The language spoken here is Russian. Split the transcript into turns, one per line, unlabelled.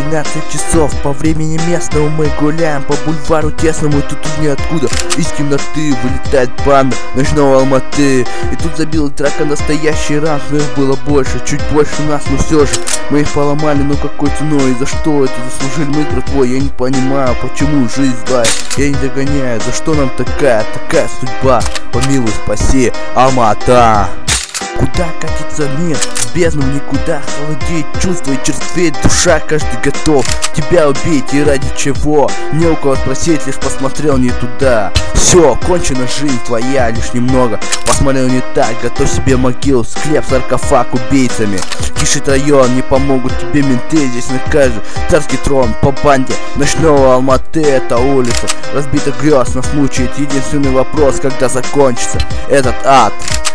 12 часов по времени местному мы гуляем по бульвару тесному, и тут из ниоткуда из темноты вылетает банда ночного Алматы. И тут забила драка настоящий ранг, но их было больше, чуть больше нас, но все же мы их поломали, но какой ценой и за что это заслужили мы, братвой? Я не понимаю, почему жизнь злая, я не догоняю, за что нам такая судьба? Помилуй, спаси, Алмата. Куда катится мир? В бездну никуда. Холодеет чувства и черствеет душа. Каждый готов тебя убить, и ради чего? Не у кого спросить, лишь посмотрел не туда. Все, кончена жизнь твоя, лишь немного посмотрел не так. Готовь себе могилу, склеп, саркофаг убийцами. Кишит район, не помогут тебе менты. Здесь накажет царский трон по банде ночного Алматы. Это улица разбитых грез, нас мучает единственный вопрос: когда закончится этот ад?